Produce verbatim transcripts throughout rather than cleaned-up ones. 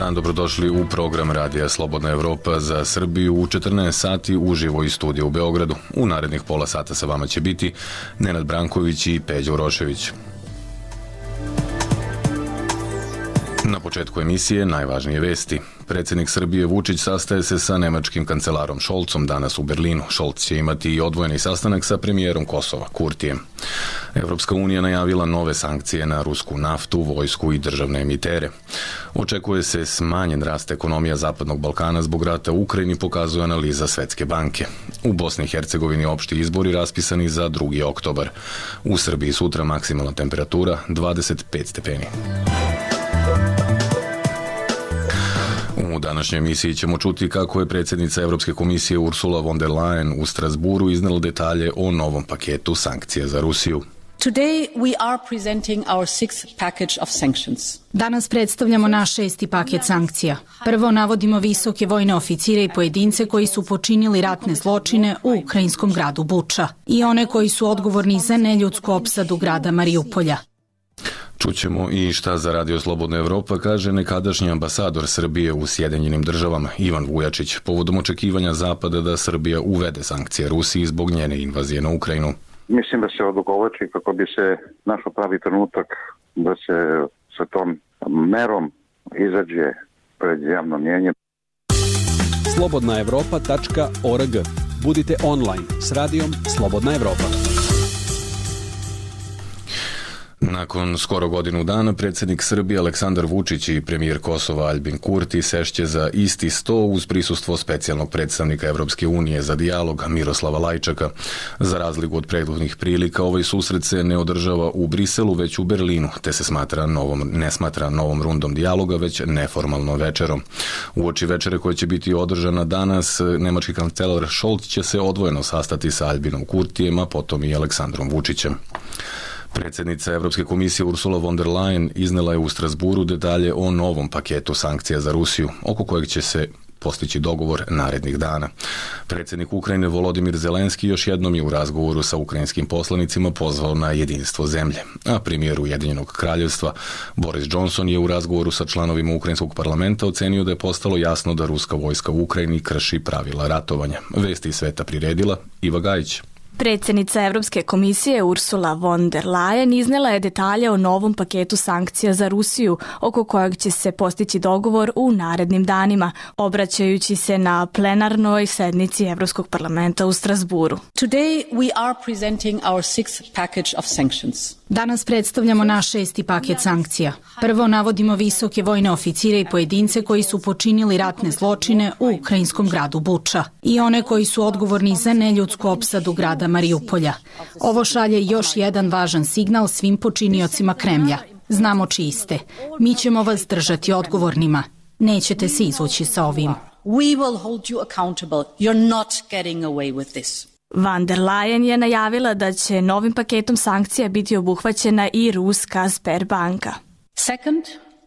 dan, dobrodošli u program Radija Slobodna Evropa za Srbiju u četrnaest sati uživo iz studija u Beogradu. U narednih pola sata sa vama će biti Nenad Branković i Peđa Urošević. Na početku emisije najvažnije vesti. Predsjednik Srbije Vučić sastaje se sa nemačkim kancelarom Scholzom danas u Berlinu. Scholz će imati i odvojeni sastanak sa premijerom Kosova, Kurtijem. Evropska unija najavila nove sankcije na rusku naftu, vojsku i državne emitere. Očekuje se smanjen rast ekonomija Zapadnog Balkana zbog rata u Ukrajini, pokazuje analiza Svetske banke. U Bosni i Hercegovini opšti izbori raspisani za drugi oktobar. U Srbiji sutra maksimalna temperatura dvadeset pet stepeni. U današnjoj emisiji ćemo čuti kako je predsjednica Evropske komisije Ursula von der Leyen u Strasburu iznela detalje o novom paketu sankcija za Rusiju. Today we are presenting our sixth package of sanctions. Danas predstavljamo naš šesti paket sankcija. Prvo navodimo visoke vojne oficire i pojedince koji su počinili ratne zločine u ukrajinskom gradu Buča i one koji su odgovorni za neljudsku opsadu grada Mariupolja. Čućemo i šta za Radio Slobodna Evropa kaže nekadašnji ambasador Srbije u Sjedinjenim državama Ivan Vujačić povodom očekivanja Zapada da Srbija uvede sankcije Rusiji zbog njene invazije na Ukrajinu. Mislim da se odugovlači kako bi se našao pravi trenutak da se sa tom merom izađe pred javno mnjenje. slobodna evropa tačka org. Budite online s radijom Slobodna Evropa. Nakon skoro godinu dana predsjednik Srbije Aleksandar Vučić i premijer Kosova Aljbin Kurti sešće za isti sto uz prisustvo specijalnog predstavnika Evropske unije za dijalog Miroslava Lajčaka. Za razliku od prethodnih prilika, ovaj susret se ne održava u Briselu, već u Berlinu, te se smatra novom, ne smatra novom rundom dijaloga, već neformalno večerom. Uoči večere koja će biti održana danas, nemački kancelar Scholz će se odvojeno sastati sa Aljbinom Kurtijem, a potom i Aleksandrom Vučićem. Predsjednica Evropske komisije Ursula von der Leyen iznela je u Strasburu detalje o novom paketu sankcija za Rusiju, oko kojeg će se postići dogovor narednih dana. Predsjednik Ukrajine Volodimir Zelenski još jednom je u razgovoru sa ukrajinskim poslanicima pozvao na jedinstvo zemlje, a premijer Ujedinjenog kraljevstva Boris Johnson je u razgovoru sa članovima ukrajinskog parlamenta ocenio da je postalo jasno da ruska vojska u Ukrajini krši pravila ratovanja. Vesti iz sveta priredila Iva Gajić. Predsjednica Evropske komisije Ursula von der Leyen iznela je detalje o novom paketu sankcija za Rusiju, oko kojeg će se postići dogovor u narednim danima, obraćajući se na plenarnoj sednici Evropskog parlamenta u Strasburu. Today we are presenting our sixth package of sanctions. Danas predstavljamo naš šesti paket sankcija. Prvo navodimo visoke vojne oficire i pojedince koji su počinili ratne zločine u ukrajinskom gradu Buča i one koji su odgovorni za neljudsku opsadu grada Mariupolja. Ovo šalje još jedan važan signal svim počiniocima Kremlja. Znamo čiji ste. Mi ćemo vas držati odgovornima. Nećete se izvući sa ovim. We will hold you accountable. You're not getting away with this. Von der Leyen je najavila da će novim paketom sankcija biti obuhvaćena i ruska Sberbanka. Second,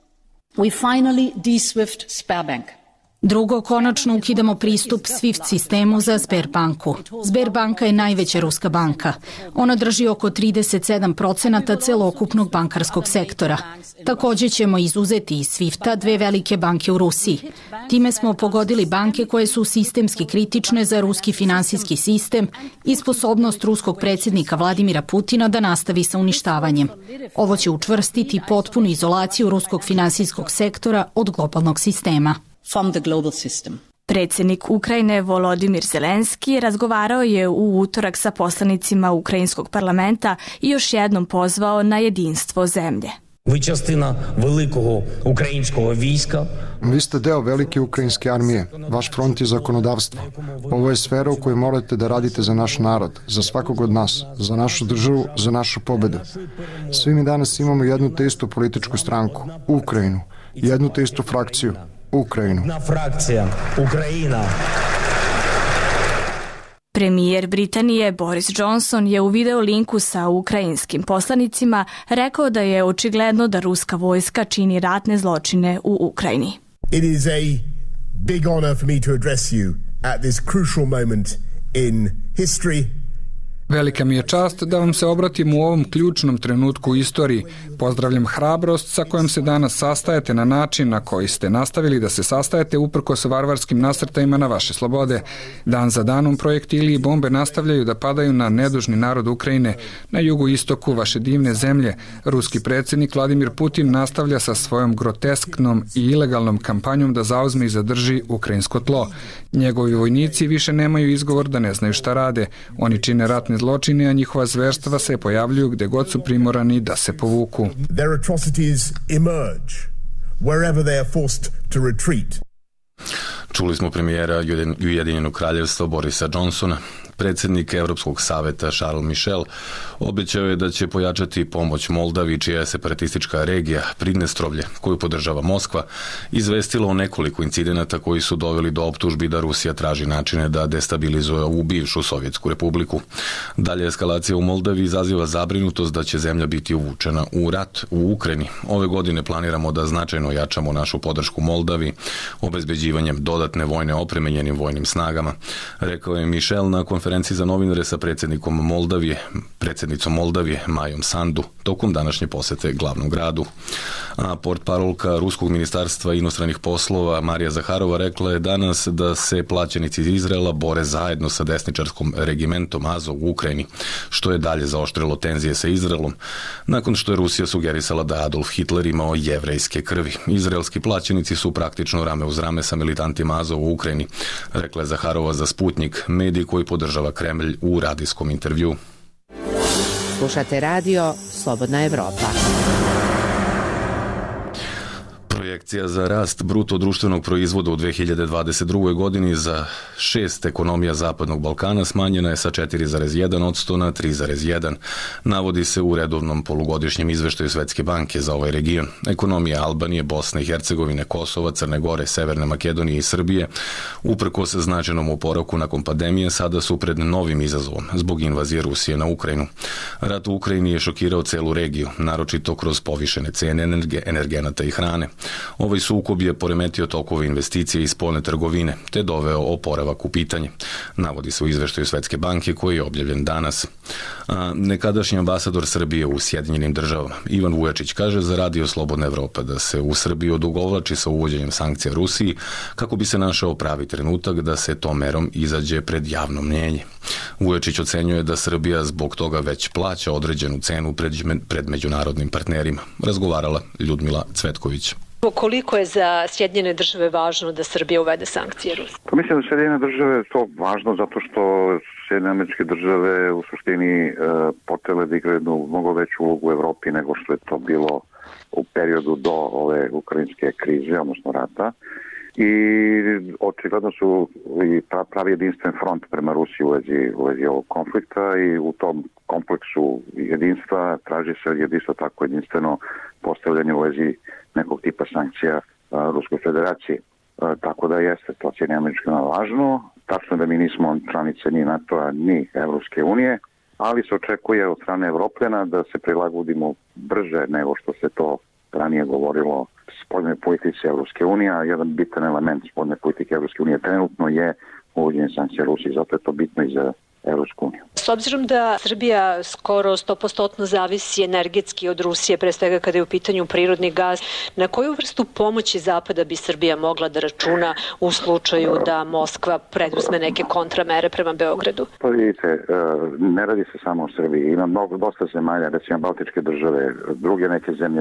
we finally de-swift Sberbank. Drugo, konačno ukidamo pristup SWIFT sistemu za Sberbanku. Sberbanka je najveća ruska banka. Ona drži oko trideset sedam procenata celokupnog bankarskog sektora. Također ćemo izuzeti iz SWIFT-a dve velike banke u Rusiji. Time smo pogodili banke koje su sistemski kritične za ruski finansijski sistem i sposobnost ruskog predsjednika Vladimira Putina da nastavi sa uništavanjem. Ovo će učvrstiti potpunu izolaciju ruskog finansijskog sektora od globalnog sistema. From the global system. Predsjednik Ukrajine Volodimir Zelenski razgovarao je u utorak sa poslanicima ukrajinskog parlamenta i još jednom pozvao na jedinstvo zemlje. Ви частина великого українського війська. Vi ste deo velike ukrajinske armije. Vaš front je zakonodavstvo. Ovo je sfera u kojoj morate da radite za naš narod, za svakog od nas, za našu državu, za našu pobedu. Svi mi danas imamo jednu te istu političku stranku, Ukrajinu, jednu te istu frakciju, Ukrajinu. Frakcija, Ukrajina. Premijer Britanije Boris Johnson je u video linku sa ukrajinskim poslanicima rekao da je očigledno da ruska vojska čini ratne zločine u Ukrajini. It is a big honor for me to address you at this crucial moment in history Velika mi je čast da vam se obratim u ovom ključnom trenutku u istoriji. Pozdravljam hrabrost sa kojom se danas sastajete na način na koji ste nastavili da se sastajete uprkos varvarskim nasrtajima na vaše slobode. Dan za danom projektili i bombe nastavljaju da padaju na nedužni narod Ukrajine. Na jugu istoku vaše divne zemlje, ruski predsjednik Vladimir Putin nastavlja sa svojom grotesknom i ilegalnom kampanjom da zauzme i zadrži ukrajinsko tlo. Njegovi vojnici više nemaju izgovor da ne znaju šta rade. Oni čine ratne zločine, a njihova zverstva se pojavljuju gde god su primorani da se povuku. Their atrocities emerge wherever they are forced to retreat. Čuli smo premijera Ujedinjenog kraljevstva Borisa Johnsona. Predsjednik Evropskog saveta Charles Michel obećao je da će pojačati pomoć Moldavi, čija je separatistička regija Pridnestrovlje, koju podržava Moskva, izvestila o nekoliko incidenata koji su doveli do optužbi da Rusija traži načine da destabilizuje ovu bivšu Sovjetsku republiku. Dalje eskalacija u Moldavi izaziva zabrinutost da će zemlja biti uvučena u rat u Ukrajini. Ove godine planiramo da značajno jačamo našu podršku Moldavi obezbeđivanjem dodatne vojne opreme njenim vojnim snagama, rekao je Michel na konferenciji konferenciji za novinare sa predsjednikom Moldavije, predsjednicom Moldavije Majom Sandu tokom današnje posete glavnom gradu. A portparolka Ruskog ministarstva inostranih poslova Marija Zaharova rekla je danas da se plaćenici iz Izraela bore zajedno sa desničarskom regimentom Azov u Ukrajini, što je dalje zaoštrilo tenzije sa Izraelom, nakon što je Rusija sugerisala da Adolf Hitler imao jevrejske krvi. Izraelski plaćenici su praktično rame uz rame sa militantima Azov u Ukrajini, rekla je Zaharova za Sputnik, medij koji podržava Kremlj u radijskom intervju. Slušate radio Slobodna Evropa. Projekcija za rast bruto društvenog proizvoda u dve hiljade dvadeset drugoj. godini za šest ekonomija Zapadnog Balkana smanjena je sa četiri zarez jedan posto na tri zarez jedan. Navodi se u redovnom polugodišnjem izveštaju Svetske banke za ovaj region. Ekonomija Albanije, Bosne i Hercegovine, Kosova, Crne Gore, Severne Makedonije i Srbije, uprkos značajnom oporavku nakon pandemije, sada su pred novim izazovom zbog invazije Rusije na Ukrajinu. Rat u Ukrajini je šokirao celu regiju, naročito kroz povišene cene energe, energenata i hrane. Ovaj sukob je poremetio tokove investicije i spoljne trgovine, te doveo oporavak u pitanje. Navodi se u izveštaju Svetske banke koji je objavljen danas. A nekadašnji ambasador Srbije u Sjedinjenim državama, Ivan Vujačić, kaže za Radio Slobodna Evropa da se u Srbiji odugovlači sa uvođenjem sankcija Rusiji kako bi se našao pravi trenutak da se tom merom izađe pred javno mnjenje. Vujačić ocenjuje da Srbija zbog toga već plaća određenu cenu pred, pred međunarodnim partnerima. Razgovarala Ljudmila Cvetković. Koliko je za Sjedinjene države važno da Srbija uvede sankcije Rusije? Pa mislim da Sjedinjene države je to važno zato što Sjedinjene američke države u suštini e, potele da igraju jednu mnogo veću ulogu u Evropi nego što je to bilo u periodu do ove ukrajinske krize, odnosno rata. I očigledno su i pravi jedinstven front prema Rusiji u vezi, u vezi ovog konflikta i u tom kompleksu jedinstva traži se jedinstvo tako jedinstveno postavljanje u vezi nekog tipa sankcija a, Ruskoj federaciji. A, tako da jeste to Sjedinjenim američkima važno. Tačno da mi nismo članice ni NATO-a ni Evropske unije, ali se očekuje od strane Evropljana da se prilagodimo brže nego što se to ranije govorilo spoljnoj politici Evropske unije, a jedan bitan element spoljne politike Evropske unije trenutno je uvođenje sankcija Rusiji, zato je to bitno i za Evropsku uniju. S obzirom da Srbija skoro sto posto zavisi energetski od Rusije, pre svega kada je u pitanju prirodni gaz, na koju vrstu pomoći Zapada bi Srbija mogla da računa u slučaju da Moskva preduzme neke kontramere prema Beogradu? Pa vidite, ne radi se samo o Srbiji. Ima mnogo, dosta zemalja, recimo Baltičke države, druge neke zemlje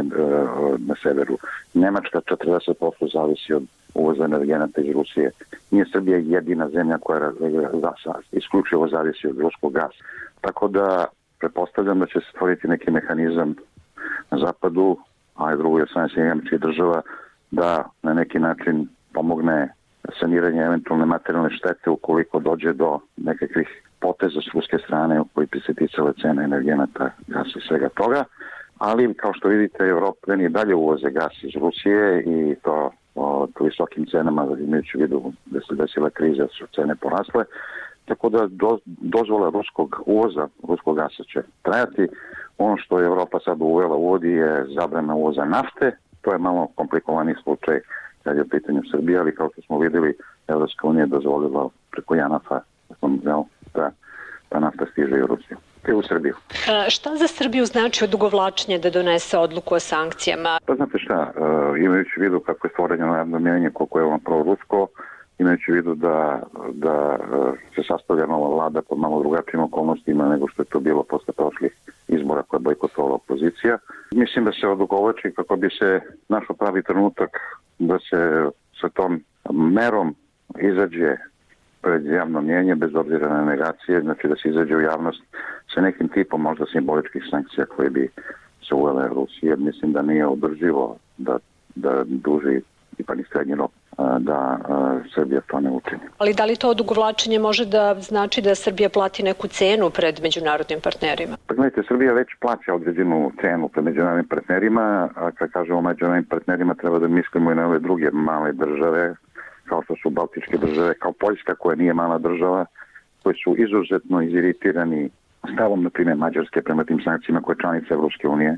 na severu. Njemačka četrdeset posto zavisi od uvoza energenata iz Rusije. Nije Srbija jedina zemlja koja isključivo zavisi od ruskog gasa. Tako da pretpostavljam da će se stvoriti neki mehanizam na zapadu, a i drugoj strane Sjedinjenih američkih država, da na neki način pomogne saniranje eventualne materijalne štete ukoliko dođe do nekakvih poteza s ruske strane koji bi se ticale cene energenata, gasa i svega toga. Ali, kao što vidite, Evropljani dalje uvoze gas iz Rusije i to o visokim cenama, imajući u vidu da se desila kriza, su cene porasle. Tako da do, dozvola ruskog uvoza, ruskog gasa će trajati. Ono što je Evropa sad uvela uvodi je zabrana uvoza nafte. To je malo komplikovaniji slučaj kad je u pitanju Srbije, ali kao što smo vidjeli, Evropska unija je dozvolila preko Janafa da ta nafta stiže i u Rusiju. Te u Srbiju. A, šta za Srbiju znači odugovlačenje da donese odluku o sankcijama? Pa znate šta, imajući u vidu kako je stvoreno javno mjenje, koliko je ono prorusko, imajući u vidu da, da se sastavlja nova vlada pod malo drugačijim okolnostima nego što je to bilo posle prošlih izbora koje je bojkotovala opozicija. Mislim da se odugovlači kako bi se našao pravi trenutak da se sa tom merom izađe pred javno mjenje, bez obzira na negacije, znači da se izađe u javnost sa nekim tipom možda simboličkih sankcija koje bi se uvele Rusije. Mislim da nije održivo da, da duži i pa ni srednji rok da Srbija to ne učini. Ali da li to odugovlačenje može da znači da Srbija plati neku cenu pred međunarodnim partnerima? Pa gledajte, Srbija već plaća određenu cenu pred međunarodnim partnerima, a kad kažemo međunarodnim partnerima treba da mislimo i na ove druge male države, kao što su Baltičke države, kao Poljska koja nije mala država, koji su izuzetno iziritirani stavom, na primjer, Mađarske prema tim sankcijama koje je članica Evropske unije,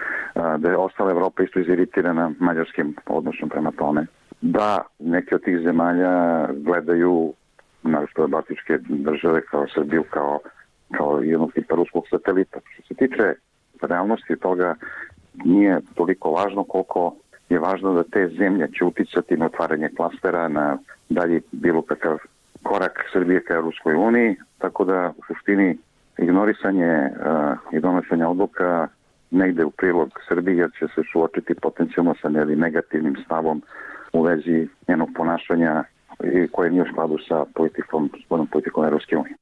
da je ostala Evropa isto iziritirana mađarskim odnosom prema tome, da neke od tih zemalja gledaju, naravno Baltičke države kao Srbiju, kao, kao jednog tipa ruskog satelita. Što se tiče realnosti toga, nije toliko važno koliko je važno da te zemlje će uticati na otvaranje klastera, na dalje bilo kakav korak Srbije ka Ruskoj uniji, tako da u suštini ignorisanje uh, i donošenje odluka negde u prilog Srbiji, jer će se suočiti potencijalno sa negativnim stavom u vezi njenog ponašanja i koje nije u skladu sa politikom, spoljnom politikom Evropske unije.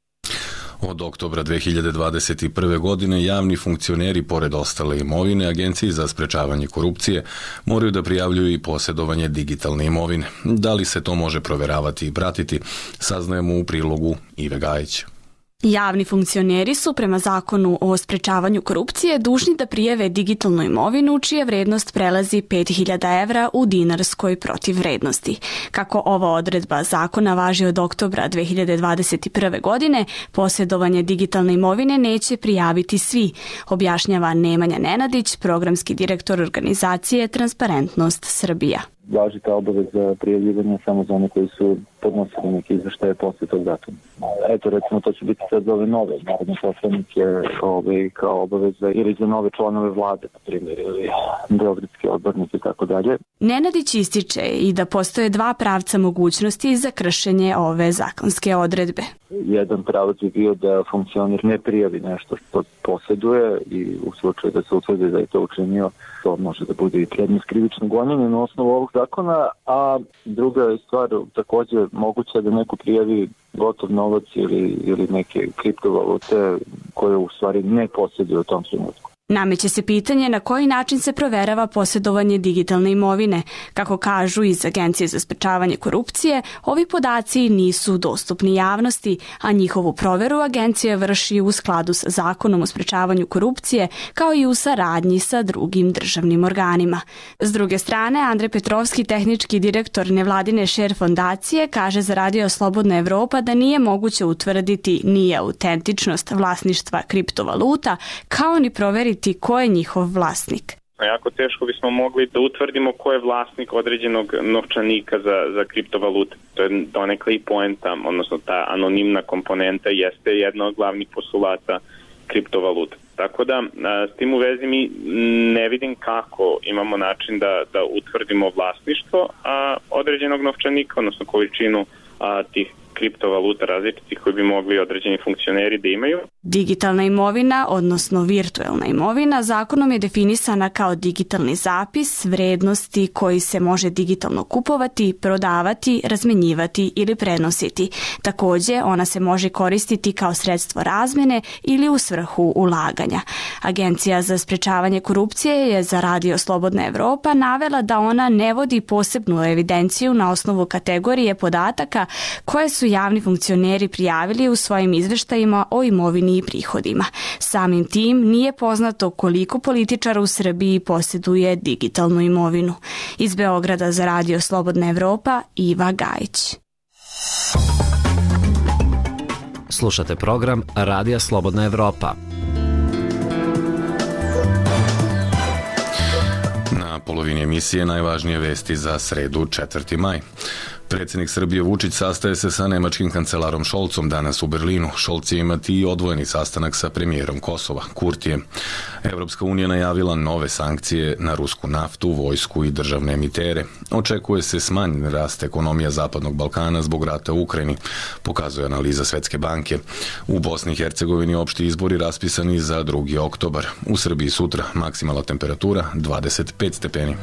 Od oktobra dve hiljade dvadeset prve. godine javni funkcioneri, pored ostale imovine, Agenciji za sprečavanje korupcije moraju da prijavljuju i posjedovanje digitalne imovine. Da li se to može proveravati i pratiti, saznajemo u prilogu Ive Gajić. Javni funkcioneri su prema zakonu o sprečavanju korupcije dužni da prijave digitalnu imovinu čija vrednost prelazi pet hiljada evra u dinarskoj protivvrednosti. Kako ova odredba zakona važi od oktobra dve hiljade dvadeset prve. godine, posjedovanje digitalne imovine neće prijaviti svi, objašnjava Nemanja Nenadić, programski direktor organizacije Transparentnost Srbija. Važi ta obaveza prijavljivanja samo za one koji su podnosili neke izveštaje posle tog datuma. Eto, recimo, to će biti sad za ove nove narodne poslanike ove, kao obaveza ili za nove članove vlade, na primjer, ili beogradske odbornike i tako dalje. Nenadić ističe i da postoje dva pravca mogućnosti za kršenje ove zakonske odredbe. Jedan pravac je bio da funkcioner ne prijavi nešto što posjeduje i u slučaju da se utvrdi da je to učinio, to može da bude i predmet krivičnog gonjenja na osnovu ovog zakona, a druga je stvar takođe moguće da neko prijavi gotov novac ili, ili neke kriptovalute koje u stvari ne posjeduje u tom trenutku. Nameće se pitanje na koji način se proverava posjedovanje digitalne imovine. Kako kažu iz Agencije za sprečavanje korupcije, ovi podaci nisu dostupni javnosti, a njihovu proveru agencija vrši u skladu sa zakonom o sprečavanju korupcije, kao i u saradnji sa drugim državnim organima. S druge strane, Andrej Petrovski, tehnički direktor nevladine Share fondacije, kaže za Radio Slobodna Evropa da nije moguće utvrditi ni autentičnost vlasništva kriptovaluta, kao ni proveriti ko je njihov vlasnik. Jako teško bismo mogli da utvrdimo ko je vlasnik određenog novčanika za, za kriptovalute. To je donekle i poenta, odnosno ta anonimna komponenta jeste jedna od glavnih postulata kriptovaluta. Tako da, s tim u vezi mi ne vidim kako imamo način da, da utvrdimo vlasništvo a, određenog novčanika, odnosno količinu a, tih kriptovaluta različitih koji bi mogli određeni funkcioneri da imaju. Digitalna imovina, odnosno virtuelna imovina, zakonom je definisana kao digitalni zapis vrednosti koji se može digitalno kupovati, prodavati, razmenjivati ili prenositi. Takođe, ona se može koristiti kao sredstvo razmene ili u svrhu ulaganja. Agencija za sprečavanje korupcije je za Radio Slobodna Evropa navela da ona ne vodi posebnu evidenciju na osnovu kategorije podataka koje su javni funkcioneri prijavili u svojim izveštajima o imovini i prihodima. Samim tim nije poznato koliko političara u Srbiji posjeduje digitalnu imovinu. Iz Beograda za Radio Slobodna Evropa, Iva Gajić. Slušate program Radija Slobodna Evropa. Na polovini emisije najvažnije vesti za sredu četvrti maj. Predsjednik Srbije Vučić sastaje se sa nemačkim kancelarom Šolcom danas u Berlinu. Šolc će imati i odvojeni sastanak sa premijerom Kosova, Kurtijem. Evropska unija najavila nove sankcije na rusku naftu, vojsku i državne emitere. Očekuje se smanjen rast ekonomija Zapadnog Balkana zbog rata u Ukrajini, pokazuje analiza Svetske banke. U Bosni i Hercegovini opšti izbori raspisani za drugi oktobar. U Srbiji sutra maksimalna temperatura dvadeset pet stepeni.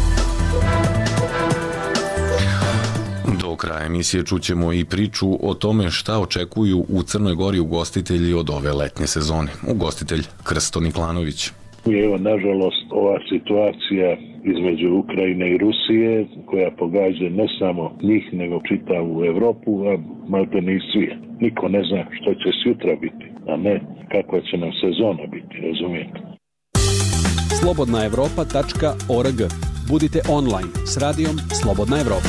Do kraja emisije čućemo i priču o tome šta očekuju u Crnoj Gori ugostitelji od ove letnje sezone. Ugostitelj Krsto Niklanović. Evo, nažalost, ova situacija između Ukrajine i Rusije, koja pogađa ne samo njih, nego čitavu Evropu, a malte ne i svijet. Niko ne zna što će sutra biti, a ne kakva će nam sezona biti, razumijete? slobodna evropa tačka org. Budite online s radijom Slobodna Evropa.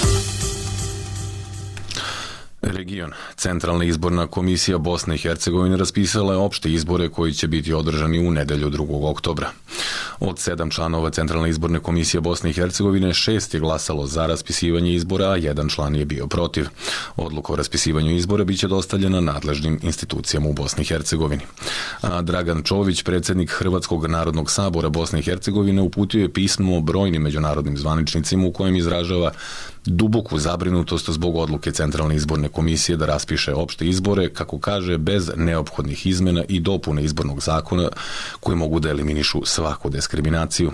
Region. Centralna izborna komisija Bosne i Hercegovine raspisala je opšte izbore koji će biti održani u nedelju drugog oktobra. Od sedam članova Centralne izborne komisije Bosne i Hercegovine, šest je glasalo za raspisivanje izbora, a jedan član je bio protiv. Odluka o raspisivanju izbora biće dostavljena nadležnim institucijama u Bosni i Hercegovini. A Dragan Čović, predsjednik Hrvatskog narodnog sabora Bosne i Hercegovine, uputio je pismo brojnim međunarodnim zvaničnicima u kojem izražava duboku zabrinutost zbog odluke Centralne izborne komisije da raspiše opšte izbore, kako kaže, bez neophodnih izmena i dopune izbornog zakona koji mogu da eliminišu svaku diskriminaciju.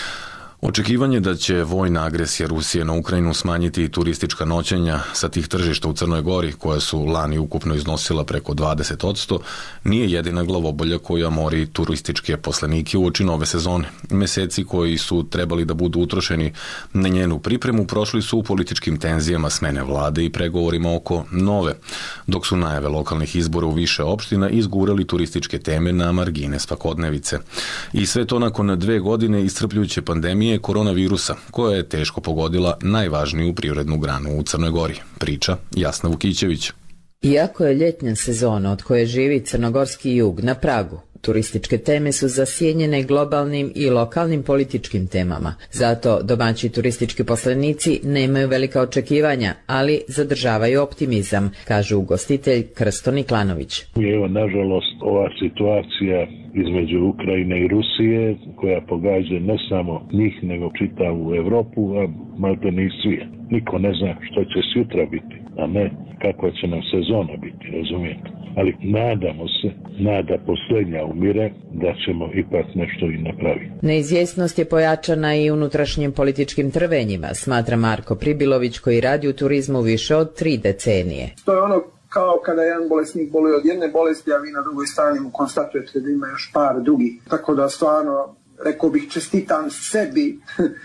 Očekivanje da će vojna agresija Rusije na Ukrajinu smanjiti turistička noćenja sa tih tržišta u Crnoj Gori, koja su lani ukupno iznosila preko dvadeset posto, nije jedina glavobolja koja mori turističke poslenike uoči nove sezone. Meseci koji su trebali da budu utrošeni na njenu pripremu prošli su u političkim tenzijama smene vlade i pregovorima oko nove, dok su najave lokalnih izbora u više opština izgurali turističke teme na margine svakodnevice. I sve to nakon dve godine iscrpljujuće pandemije koronavirusa, koja je teško pogodila najvažniju privrednu granu u Crnoj Gori. Priča Jasna Vukićević. Iako je ljetna sezona od koje živi crnogorski jug na pragu, turističke teme su zasjenjene globalnim i lokalnim političkim temama. Zato domaći turistički poslenici nemaju velika očekivanja, ali zadržavaju optimizam, kaže ugostitelj Krsto Niklanović. Evo, nažalost, ova situacija između Ukrajine i Rusije, koja pogađa ne samo njih, nego čitavu Evropu, a malte ne i svijet. Niko ne zna što će sutra biti, a ne kakva će nam sezona biti, razumijete? Ali nadamo se, nada posljednja umire, da ćemo ipak nešto i napraviti. Neizvjesnost je pojačana i unutrašnjim političkim trvenjima, smatra Marko Pribilović, koji radi u turizmu više od tri decenije. To je ono kao kada jedan bolesnik boluje od jedne bolesti, a vi na drugoj strani mu konstatujete da ima još par drugih. Tako da stvarno, rekao bih, čestitam sebi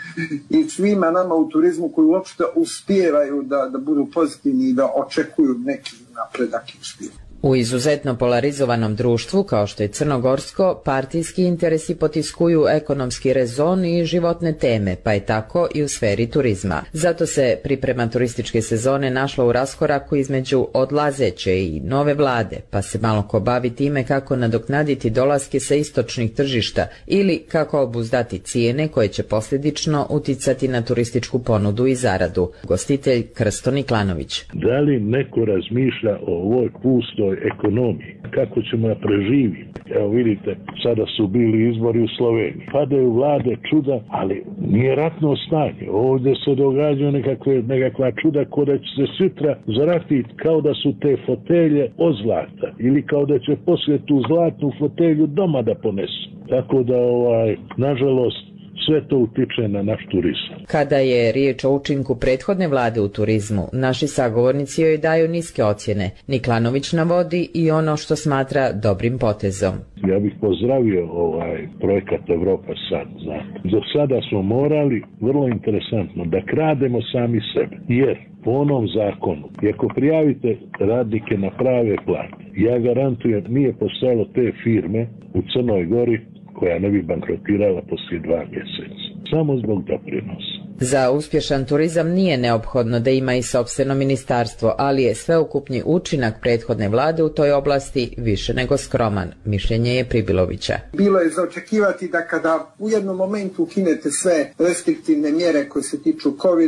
i svima nama u turizmu koji uopšte uspijevaju da, da budu pozitivni i da očekuju neki napredak i uspjeh. U izuzetno polarizovanom društvu, kao što je crnogorsko, partijski interesi potiskuju ekonomski rezon i životne teme, pa je tako i u sferi turizma. Zato se priprema turističke sezone našla u raskoraku između odlazeće i nove vlade, pa se malo ko bavi time kako nadoknaditi dolaske sa istočnih tržišta ili kako obuzdati cijene koje će posljedično uticati na turističku ponudu i zaradu. Gostitelj Krsto Niklanović. Da li neko razmišlja o ovoj pustoj ekonomiji, kako ćemo da preživiti? Evo vidite, sada su bili izbori u Sloveniji. Padaju vlade čuda, ali nije ratno stanje. Ovdje se događaju nekakve, nekakva čuda ko da će se sutra zaratiti kao da su te fotelje od zlata ili kao da će poslije tu zlatnu fotelju doma da ponesu. Tako da, ovaj, nažalost, sve to utiče na naš turizam. Kada je riječ o učinku prethodne vlade u turizmu, naši sagovornici joj daju niske ocjene. Niklanović navodi i ono što smatra dobrim potezom. Ja bih pozdravio ovaj projekat Evropa sad, znate. Do sada smo morali, vrlo interesantno, da krademo sami sebe. Jer po onom zakonu, i ako prijavite radnike na prave plate, ja garantujem, nije postojalo te firme u Crnoj Gori koja ne bi bankrotirala poslije dva mjeseca. Samo zbog doprinosa. Za uspješan turizam nije neophodno da ima i sopstveno ministarstvo, ali je sveukupni učinak prethodne vlade u toj oblasti više nego skroman, mišljenje je Pribilovića. Bilo je za očekivati da kada u jednom momentu ukinete sve restriktivne mjere koje se tiču covida,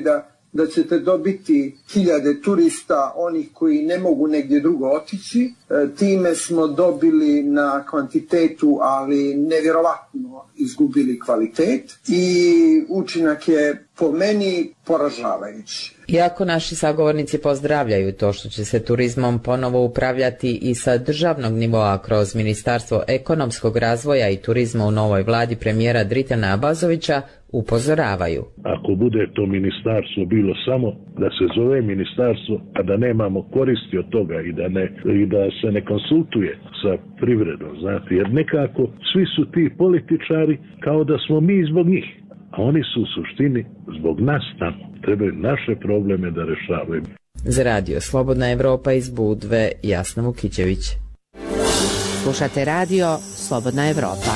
da ćete dobiti hiljade turista, onih koji ne mogu negdje drugo otići. Time smo dobili na kvantitetu, ali nevjerovatno izgubili kvalitet i učinak je po meni poražavajući. Iako naši sagovornici pozdravljaju to što će se turizmom ponovo upravljati i sa državnog nivoa kroz Ministarstvo ekonomskog razvoja i turizma u novoj vladi premijera Dritana Abazovića, upozoravaju. Ako bude to ministarstvo bilo samo da se zove ministarstvo, a da nemamo koristi od toga i da, ne, i da se ne konsultuje sa privredom, znate, jer nekako svi su ti političari kao da smo mi zbog njih, a oni su u suštini zbog nas tamo. Trebaju naše probleme da rešavaju. Za radio Slobodna Evropa iz Budve, Jasna Vukićević. Slušate radio Slobodna Evropa.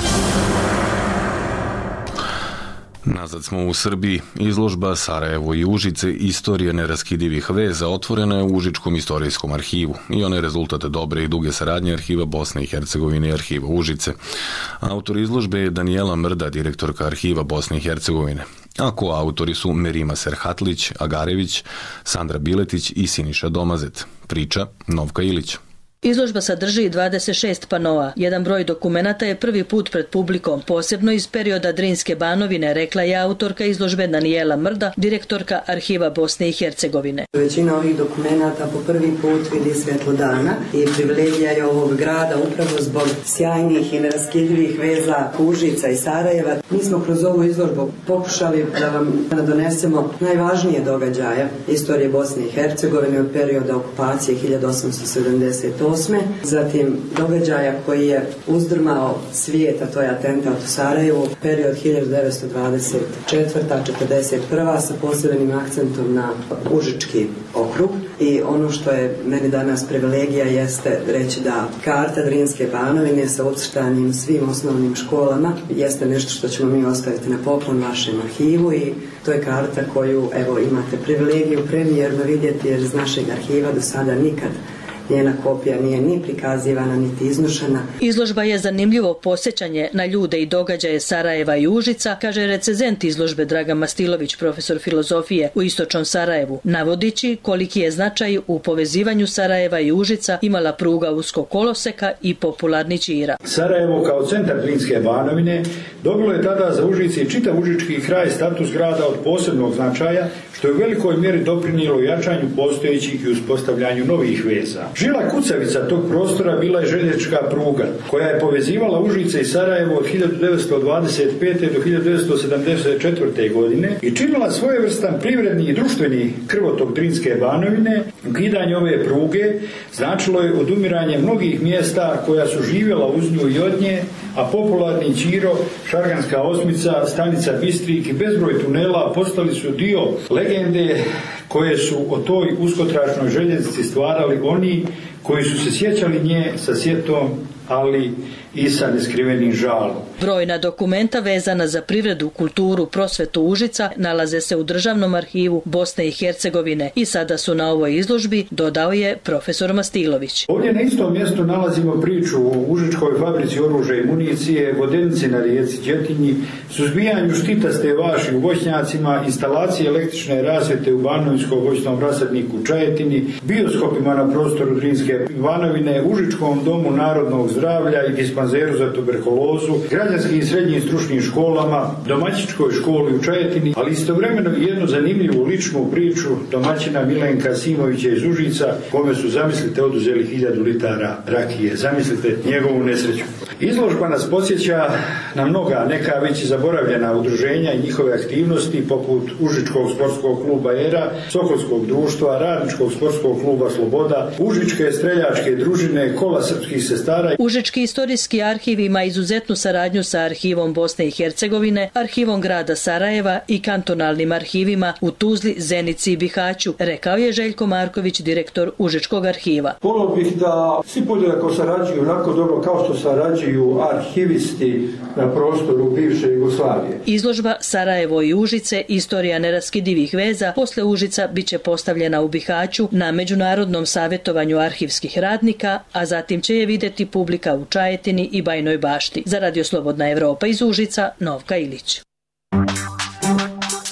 Nazad smo u Srbiji. Izložba Sarajevo i Užice istorije neraskidivih veza otvorena je u Užičkom istorijskom arhivu i ona je rezultat dobre i duge saradnje Arhiva Bosne i Hercegovine i Arhiva Užice. Autor izložbe je Danijela Mrda, direktorka Arhiva Bosne i Hercegovine. A koautori su Merima Serhatlić, Agarević, Sandra Biletić i Siniša Domazet. Priča Novka Ilić. Izložba sadrži dvadeset šest panoa. Jedan broj dokumenata je prvi put pred publikom, posebno iz perioda Drinske Banovine, rekla je autorka izložbe Danijela Mrda, direktorka Arhiva Bosne i Hercegovine. Većina ovih dokumenata po prvi put vidi svjetlo dana i privilegija je ovog grada upravo zbog sjajnih i neraskidljivih veza Užica i Sarajeva. Mi smo kroz ovu izložbu pokušali da vam donesemo najvažnije događaje istorije Bosne i Hercegovine od perioda okupacije hiljadu osamsto sedamdeset osme. Zatim događaja koji je uzdrmao svijet, a to je atentat u Sarajevu, period hiljadu devetsto dvadeset četvrta do četrdeset prva sa posebnim akcentom na Užički okrug. I ono što je meni danas privilegija jeste reći da karta Drinske Banovine sa ucrtanim svim osnovnim školama jeste nešto što ćemo mi ostaviti na poklon vašem arhivu i to je karta koju evo imate privilegiju premijerno vidjeti jer iz našeg arhiva do sada nikad njena kopija nije ni prikazivana, niti iznošena. Izložba je zanimljivo posjećanje na ljude i događaje Sarajeva i Užica, kaže recenzent izložbe Dragan Mastilović, profesor filozofije u Istočnom Sarajevu, navodići koliki je značaj u povezivanju Sarajeva i Užica imala pruga uskog koloseka i popularni Ćira. Sarajevo kao centar Drinske Banovine dobilo je tada za Užice i čitav užički kraj status grada od posebnog značaja, što je u velikoj mjeri doprinijelo jačanju postojećih i uspostavljanju novih veza. Žila kucavica tog prostora bila je željeznička pruga, koja je povezivala Užice i Sarajevo od hiljadu devetsto dvadeset pete do hiljadu devetsto sedamdeset četvrte godine i činila svojevrstan privredni i društveni krvotok Drinske Banovine. Ukidanje ove pruge značilo je odumiranje mnogih mjesta koja su živjela uz nju i od nje, a popularni Ćiro, Šarganska osmica, stanica Bistrik i bezbroj tunela postali su dio legende koje su o toj uskotračnoj željeznici stvarali oni koji su se sjećali nje sa sjetom, ali i sa neskrivenim žalom. Brojna dokumenta vezana za privredu, kulturu, prosvetu Užica nalaze se u Državnom arhivu Bosne i Hercegovine i sada su na ovoj izložbi, dodao je profesor Mastilović. Ovdje na istom mjestu nalazimo priču o Užičkoj fabrici oružja i municije, vodenici na rijeci Đetinji, suzbijanju štitaste vaši u voćnjacima, instalaciji električne rasvjete u Banovinskom voćnom rasadniku u Čajetini, bioskopima na prostoru Drinske Banovine, Užičkom domu narodnog zdravlja i dispanzeru za tuberkulozu, građanskim i srednjim stručnim školama, domaćičkoj školi u Čajetini, ali istovremeno i jednu zanimljivu ličnu priču domaćina Milenka Simovića iz Užica, kome su, zamislite, oduzeli hiljadu litara rakije. Zamislite njegovu nesreću. Izložba nas podsjeća na mnoga, neka već zaboravljena udruženja i njihove aktivnosti, poput Užičkog sportskog kluba Era, Sokolskog društva, Radničkog sportskog kluba Sloboda, Užičke streljačke družine, Kola srpskih sestara. Užički istorijski arhiv ima izuzetnu saradnju sa Arhivom Bosne i Hercegovine, Arhivom grada Sarajeva i kantonalnim arhivima u Tuzli, Zenici i Bihaću, rekao je Željko Marković, direktor Užičkog arhiva. Volio bih da svi podjednako sarađuju onako dobro kao što sarađuju arhivisti na prostoru bivše Jugoslavije. Izložba Sarajevo i Užice, istorija neraskidivih veza, posle Užica biće postavljena u Bihaću na međunarodnom savjetovanju arhivskih radnika, a zatim će je vidjeti publika u Čajetini i Bajnoj Bašti. Za Radio Slobodna Evropa iz Užica, Novka Ilić.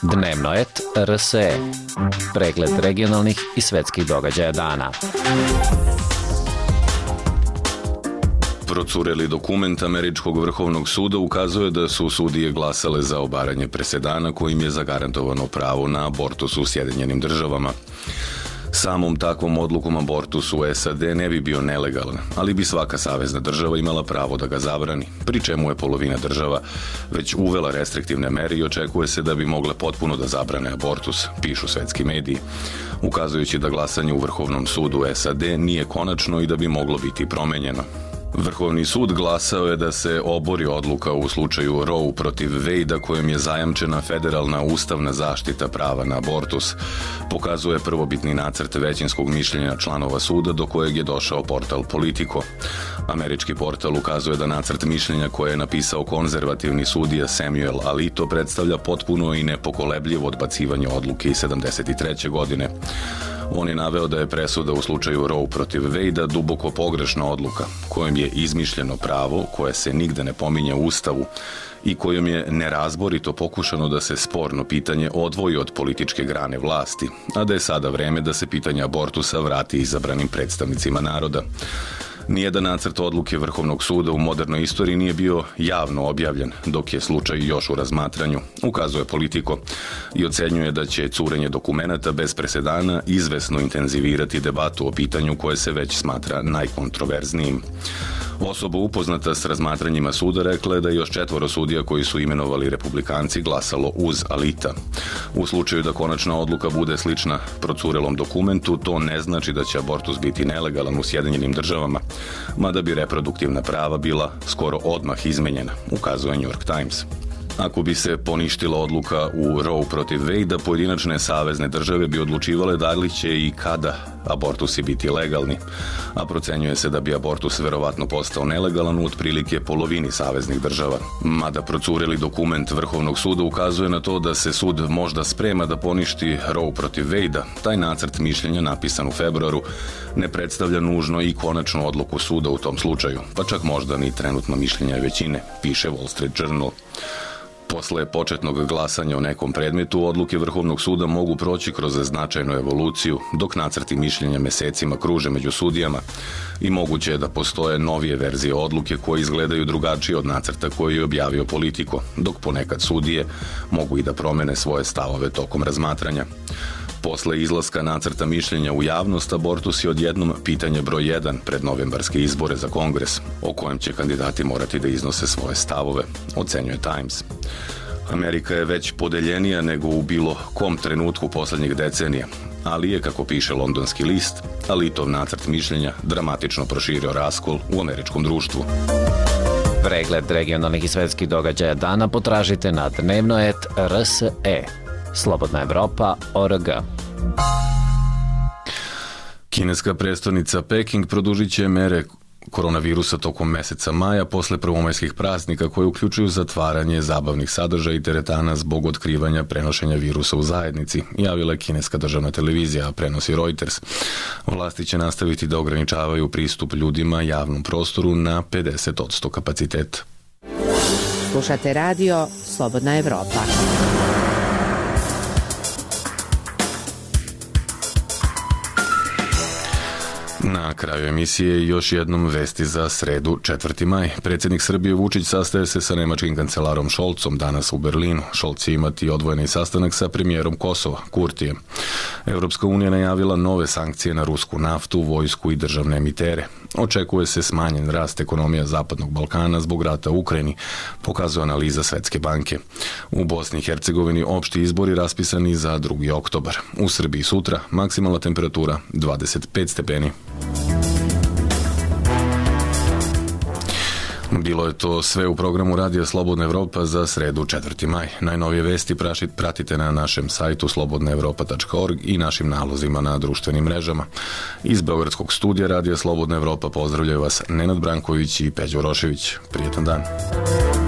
Dnevnoet R S E. Pregled regionalnih i svetskih događaja dana. Procureli dokument Američkog vrhovnog suda ukazuje da su sudije glasale za obaranje presedana kojim je zagarantovano pravo na abortus u Sjedinjenim državama. Samom takvom odlukom abortus u S A D ne bi bio nelegalan, ali bi svaka savezna država imala pravo da ga zabrani, pri čemu je polovina država već uvela restriktivne mere i očekuje se da bi mogle potpuno da zabrane abortus, pišu svetski mediji, ukazujući da glasanje u Vrhovnom sudu S A D nije konačno i da bi moglo biti promenjeno. Vrhovni sud glasao je da se obori odluka u slučaju Roe protiv Wade-a kojim je zajamčena federalna ustavna zaštita prava na abortus, pokazuje prvobitni nacrt većinskog mišljenja članova suda do kojeg je došao portal Politico. Američki portal ukazuje da nacrt mišljenja koje je napisao konzervativni sudija Samuel Alito predstavlja potpuno i nepokolebljivo odbacivanje odluke iz sedamdeset treće godine. On je naveo da je presuda u slučaju Roe protiv Wade-a duboko pogrešna odluka, kojom je izmišljeno pravo koje se nigde ne pominje u Ustavu i kojom je nerazborito pokušano da se sporno pitanje odvoji od političke grane vlasti, a da je sada vreme da se pitanje abortusa vrati izabranim predstavnicima naroda. Nijedan nacrt odluke Vrhovnog suda u modernoj istoriji nije bio javno objavljen, dok je slučaj još u razmatranju, ukazuje Politico, i ocenjuje da će curenje dokumenata bez presedana izvesno intenzivirati debatu o pitanju koje se već smatra najkontroverznijim. Osoba upoznata s razmatranjima suda rekla je da je još četvoro sudija koji su imenovali republikanci glasalo uz Alita. U slučaju da konačna odluka bude slična procurelom dokumentu, to ne znači da će abortus biti nelegalan u Sjedinjenim državama, mada bi reproduktivna prava bila skoro odmah izmenjena, ukazuje New York Times. Ako bi se poništila odluka u Roe protiv Wade-a, pojedinačne savezne države bi odlučivale da li će i kada abortusi biti legalni, a procenjuje se da bi abortus verovatno postao nelegalan u otprilike polovini saveznih država. Mada procureli dokument Vrhovnog suda ukazuje na to da se sud možda sprema da poništi Roe protiv Wade-a, taj nacrt mišljenja napisan u februaru ne predstavlja nužno i konačnu odluku suda u tom slučaju, pa čak možda ni trenutno mišljenje većine, piše Wall Street Journal. Posle početnog glasanja o nekom predmetu, odluke Vrhovnog suda mogu proći kroz značajnu evoluciju, dok nacrti mišljenja mesecima kruže među sudijama i moguće je da postoje novije verzije odluke koje izgledaju drugačije od nacrta koji je objavio Politico, dok ponekad sudije mogu i da promene svoje stavove tokom razmatranja. Posle izlaska nacrta mišljenja u javnost, abortus je odjednom pitanje broj jedan pred novembarske izbore za Kongres, o kojem će kandidati morati da iznose svoje stavove, ocenjuje Times. Amerika je već podeljenija nego u bilo kom trenutku poslednjih decenija, ali je, kako piše londonski list, Alitov nacrt mišljenja dramatično proširio raskol u američkom društvu. Pregled regionalnih i svetskih događaja dana potražite na Dnevnoet R S E. Slobodna Evropa, O R G. Kineska prestonica Peking produžit će mere koronavirusa tokom meseca maja posle prvomajskih praznika koje uključuju zatvaranje zabavnih sadržaja i teretana zbog otkrivanja prenošenja virusa u zajednici, javila je kineska državna televizija, a prenosi Reuters. Vlasti će nastaviti da ograničavaju pristup ljudima javnom prostoru na pedeset posto kapaciteta. Slušate radio Slobodna Evropa. Na kraju emisije još jednom vesti za sredu četvrti maj. Predsjednik Srbije Vučić sastaje se sa nemačkim kancelarom Scholzom danas u Berlinu. Scholz će imati odvojeni sastanak sa premijerom Kosova, Kurtijem. Europska unija najavila nove sankcije na rusku naftu, vojsku i državne emitere. Očekuje se smanjen rast ekonomija Zapadnog Balkana zbog rata u Ukrajini, pokazuje analiza Svetske banke. U Bosni i Hercegovini opšti izbori raspisani za drugi oktobar. U Srbiji sutra maksimalna temperatura dvadeset pet stepeni. Bilo je to sve u programu Radija Slobodna Evropa za sredu četvrti maj. Najnovije vesti pratite na našem sajtu slobodna evropa tačka org i našim nalozima na društvenim mrežama. Iz Beogradskog studija Radija Slobodna Evropa pozdravljaju vas Nenad Branković i Peđo Rošević. Prijetan dan.